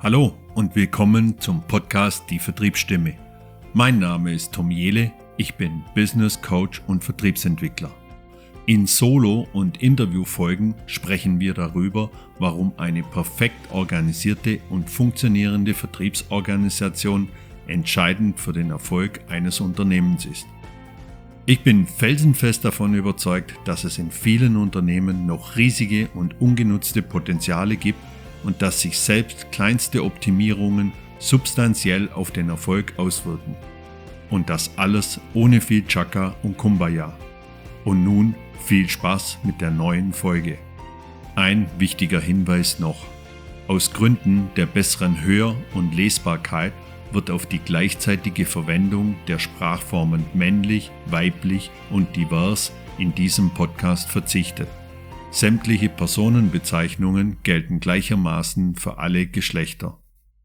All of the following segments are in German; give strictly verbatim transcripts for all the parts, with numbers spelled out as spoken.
Hallo und willkommen zum Podcast Die Vertriebsstimme. Mein Name ist Tom Jehle, ich bin Business Coach und Vertriebsentwickler. In Solo- und Interviewfolgen sprechen wir darüber, warum eine perfekt organisierte und funktionierende Vertriebsorganisation entscheidend für den Erfolg eines Unternehmens ist. Ich bin felsenfest davon überzeugt, dass es in vielen Unternehmen noch riesige und ungenutzte Potenziale gibt und dass sich selbst kleinste Optimierungen substanziell auf den Erfolg auswirken. Und das alles ohne viel Chaka und Kumbaya. Und nun viel Spaß mit der neuen Folge. Ein wichtiger Hinweis noch. Aus Gründen der besseren Hör- und Lesbarkeit wird auf die gleichzeitige Verwendung der Sprachformen männlich, weiblich und divers in diesem Podcast verzichtet. Sämtliche Personenbezeichnungen gelten gleichermaßen für alle Geschlechter.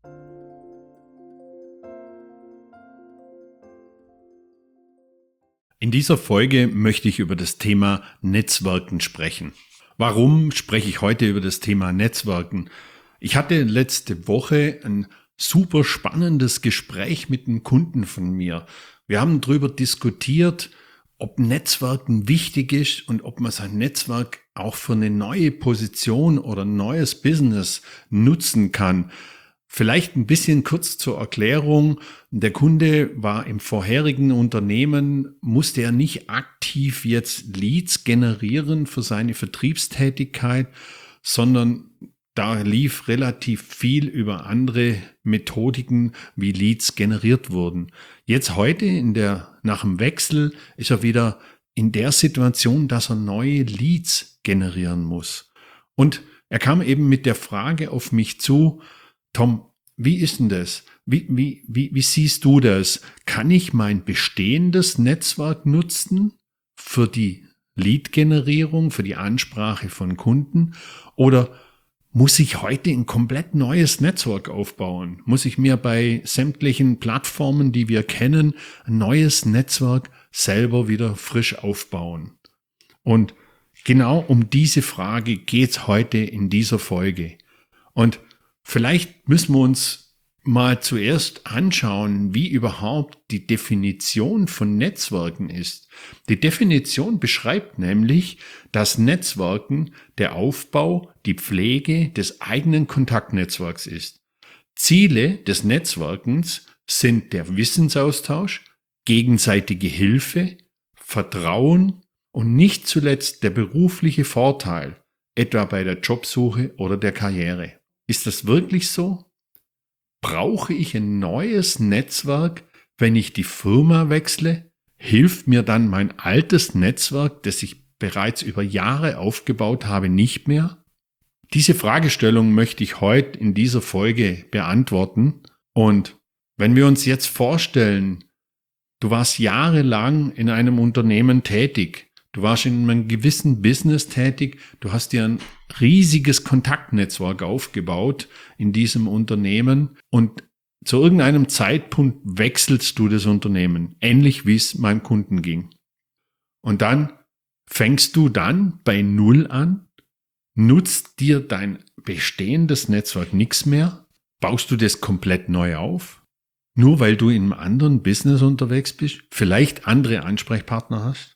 In dieser Folge möchte ich über das Thema Netzwerken sprechen. Warum spreche ich heute über das Thema Netzwerken? Ich hatte letzte Woche ein super spannendes Gespräch mit einem Kunden von mir. Wir haben darüber diskutiert, ob Netzwerken wichtig ist und ob man sein Netzwerk auch für eine neue Position oder ein neues Business nutzen kann. Vielleicht ein bisschen kurz zur Erklärung. Der Kunde war im vorherigen Unternehmen, musste er nicht aktiv jetzt Leads generieren für seine Vertriebstätigkeit, sondern da lief relativ viel über andere Methodiken, wie Leads generiert wurden. Jetzt heute in der, nach dem Wechsel ist er wieder in der Situation, dass er neue Leads generieren muss. Und er kam eben mit der Frage auf mich zu: Tom, wie ist denn das? Wie, wie, wie, wie siehst du das? Kann ich mein bestehendes Netzwerk nutzen für die Lead-Generierung, für die Ansprache von Kunden? Oder muss ich heute ein komplett neues Netzwerk aufbauen? Muss ich mir bei sämtlichen Plattformen, die wir kennen, ein neues Netzwerk selber wieder frisch aufbauen? Und genau um diese Frage geht's heute in dieser Folge. Und vielleicht müssen wir uns mal zuerst anschauen, wie überhaupt die Definition von Netzwerken ist. Die Definition beschreibt nämlich, dass Netzwerken der Aufbau, die Pflege des eigenen Kontaktnetzwerks ist. Ziele des Netzwerkens sind der Wissensaustausch, gegenseitige Hilfe, Vertrauen und nicht zuletzt der berufliche Vorteil, etwa bei der Jobsuche oder der Karriere. Ist das wirklich so? Brauche ich ein neues Netzwerk, wenn ich die Firma wechsle? Hilft mir dann mein altes Netzwerk, das ich bereits über Jahre aufgebaut habe, nicht mehr? Diese Fragestellung möchte ich heute in dieser Folge beantworten. Und wenn wir uns jetzt vorstellen, du warst jahrelang in einem Unternehmen tätig, du warst in einem gewissen Business tätig, du hast dir ein riesiges Kontaktnetzwerk aufgebaut in diesem Unternehmen und zu irgendeinem Zeitpunkt wechselst du das Unternehmen, ähnlich wie es meinem Kunden ging. Und dann fängst du dann bei Null an, nutzt dir dein bestehendes Netzwerk nichts mehr, baust du das komplett neu auf, nur weil du in einem anderen Business unterwegs bist, vielleicht andere Ansprechpartner hast?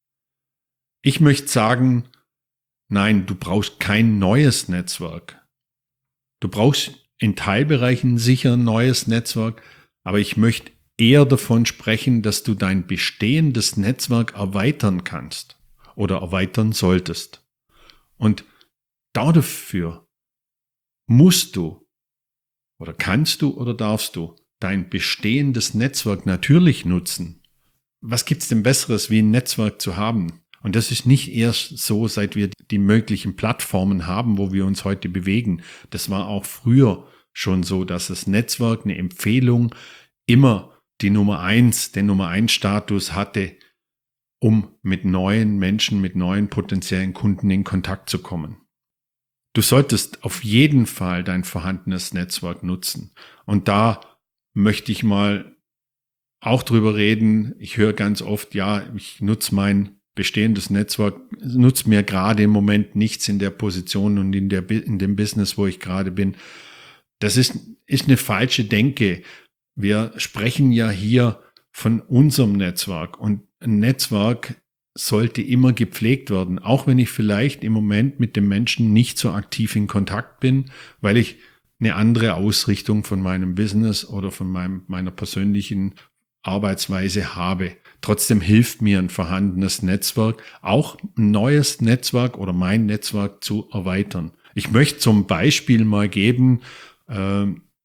Ich möchte sagen, nein, du brauchst kein neues Netzwerk. Du brauchst in Teilbereichen sicher ein neues Netzwerk, aber ich möchte eher davon sprechen, dass du dein bestehendes Netzwerk erweitern kannst oder erweitern solltest. Und dafür musst du oder kannst du oder darfst du dein bestehendes Netzwerk natürlich nutzen. Was gibt's denn Besseres, wie ein Netzwerk zu haben? Und das ist nicht erst so, seit wir die möglichen Plattformen haben, wo wir uns heute bewegen. Das war auch früher schon so, dass das Netzwerk, eine Empfehlung, immer die Nummer eins, den Nummer eins Status hatte, um mit neuen Menschen, mit neuen potenziellen Kunden in Kontakt zu kommen. Du solltest auf jeden Fall dein vorhandenes Netzwerk nutzen. Und da möchte ich mal auch drüber reden. Ich höre ganz oft, ja, ich nutze mein bestehendes Netzwerk, nutzt mir gerade im Moment nichts in der Position und in der in dem Business, wo ich gerade bin. Das ist, ist eine falsche Denke. Wir sprechen ja hier von unserem Netzwerk und ein Netzwerk sollte immer gepflegt werden, auch wenn ich vielleicht im Moment mit dem Menschen nicht so aktiv in Kontakt bin, weil ich eine andere Ausrichtung von meinem Business oder von meinem, meiner persönlichen Arbeitsweise habe. Trotzdem hilft mir ein vorhandenes Netzwerk, auch ein neues Netzwerk oder mein Netzwerk zu erweitern. Ich möchte zum Beispiel mal geben, äh,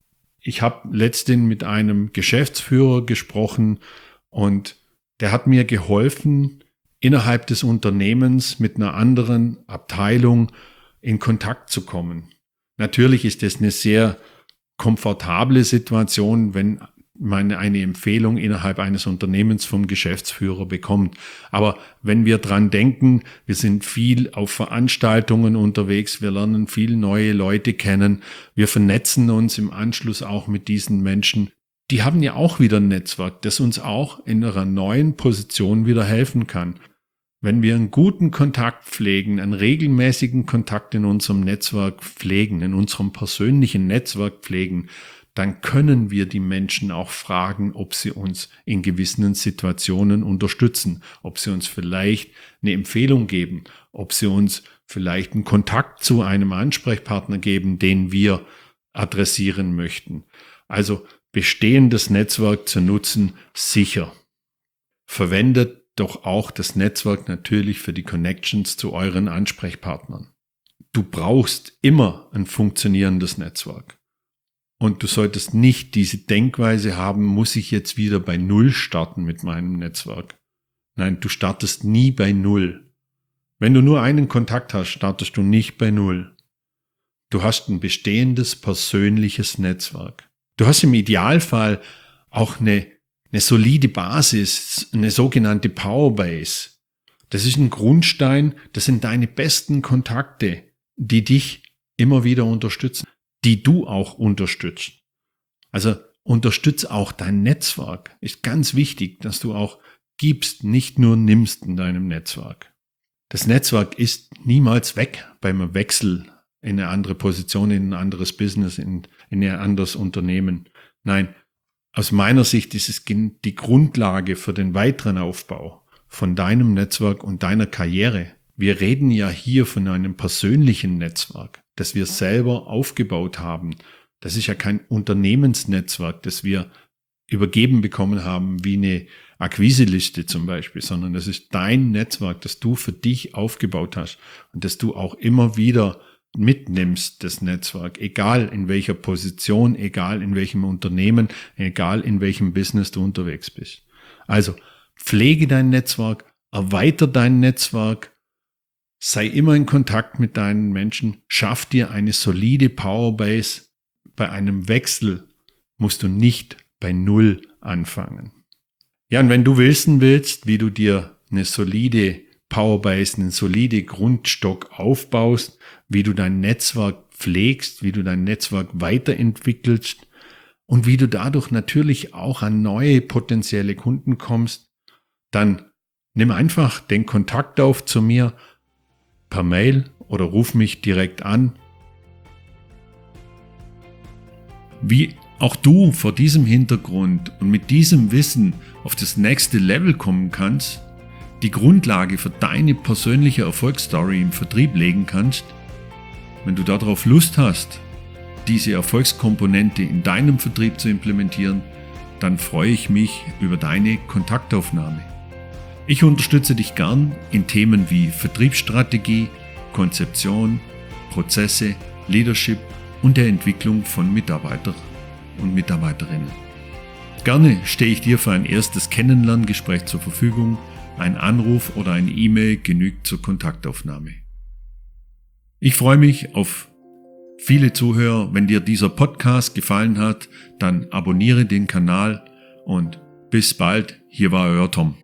ich habe letztens mit einem Geschäftsführer gesprochen und der hat mir geholfen, innerhalb des Unternehmens mit einer anderen Abteilung in Kontakt zu kommen. Natürlich ist das eine sehr komfortable Situation, wenn man eine Empfehlung innerhalb eines Unternehmens vom Geschäftsführer bekommt. Aber wenn wir dran denken, wir sind viel auf Veranstaltungen unterwegs, wir lernen viel neue Leute kennen, wir vernetzen uns im Anschluss auch mit diesen Menschen. Die haben ja auch wieder ein Netzwerk, das uns auch in einer neuen Position wieder helfen kann. Wenn wir einen guten Kontakt pflegen, einen regelmäßigen Kontakt in unserem Netzwerk pflegen, in unserem persönlichen Netzwerk pflegen, dann können wir die Menschen auch fragen, ob sie uns in gewissen Situationen unterstützen, ob sie uns vielleicht eine Empfehlung geben, ob sie uns vielleicht einen Kontakt zu einem Ansprechpartner geben, den wir adressieren möchten. Also bestehendes Netzwerk zu nutzen, sicher. Verwendet doch auch das Netzwerk natürlich für die Connections zu euren Ansprechpartnern. Du brauchst immer ein funktionierendes Netzwerk. Und du solltest nicht diese Denkweise haben, muss ich jetzt wieder bei Null starten mit meinem Netzwerk. Nein, du startest nie bei Null. Wenn du nur einen Kontakt hast, startest du nicht bei Null. Du hast ein bestehendes persönliches Netzwerk. Du hast im Idealfall auch eine Eine solide Basis, eine sogenannte Powerbase. Das ist ein Grundstein, das sind deine besten Kontakte, die dich immer wieder unterstützen, die du auch unterstützt. Also unterstütz auch dein Netzwerk. Ist ganz wichtig, dass du auch gibst, nicht nur nimmst in deinem Netzwerk. Das Netzwerk ist niemals weg beim Wechsel in eine andere Position, in ein anderes Business, in, in ein anderes Unternehmen. Nein, aus meiner Sicht ist es die Grundlage für den weiteren Aufbau von deinem Netzwerk und deiner Karriere. Wir reden ja hier von einem persönlichen Netzwerk, das wir selber aufgebaut haben. Das ist ja kein Unternehmensnetzwerk, das wir übergeben bekommen haben, wie eine Akquiseliste zum Beispiel, sondern das ist dein Netzwerk, das du für dich aufgebaut hast und das du auch immer wieder mitnimmst, das Netzwerk, egal in welcher Position, egal in welchem Unternehmen, egal in welchem Business du unterwegs bist. Also pflege dein Netzwerk, erweitere dein Netzwerk, sei immer in Kontakt mit deinen Menschen, schaff dir eine solide Powerbase. Bei einem Wechsel musst du nicht bei Null anfangen. Ja, und wenn du wissen willst, wie du dir eine solide Powerbase, einen solide Grundstock aufbaust, wie du dein Netzwerk pflegst, wie du dein Netzwerk weiterentwickelst und wie du dadurch natürlich auch an neue potenzielle Kunden kommst, dann nimm einfach den Kontakt auf zu mir per Mail oder ruf mich direkt an. Wie auch du vor diesem Hintergrund und mit diesem Wissen auf das nächste Level kommen kannst, die Grundlage für deine persönliche Erfolgsstory im Vertrieb legen kannst, wenn du darauf Lust hast, diese Erfolgskomponente in deinem Vertrieb zu implementieren, dann freue ich mich über deine Kontaktaufnahme. Ich unterstütze dich gern in Themen wie Vertriebsstrategie, Konzeption, Prozesse, Leadership und der Entwicklung von Mitarbeitern und Mitarbeiterinnen. Gerne stehe ich dir für ein erstes Kennenlerngespräch zur Verfügung. Ein Anruf oder eine E-Mail genügt zur Kontaktaufnahme. Ich freue mich auf viele Zuhörer. Wenn dir dieser Podcast gefallen hat, dann abonniere den Kanal und bis bald. Hier war euer Tom.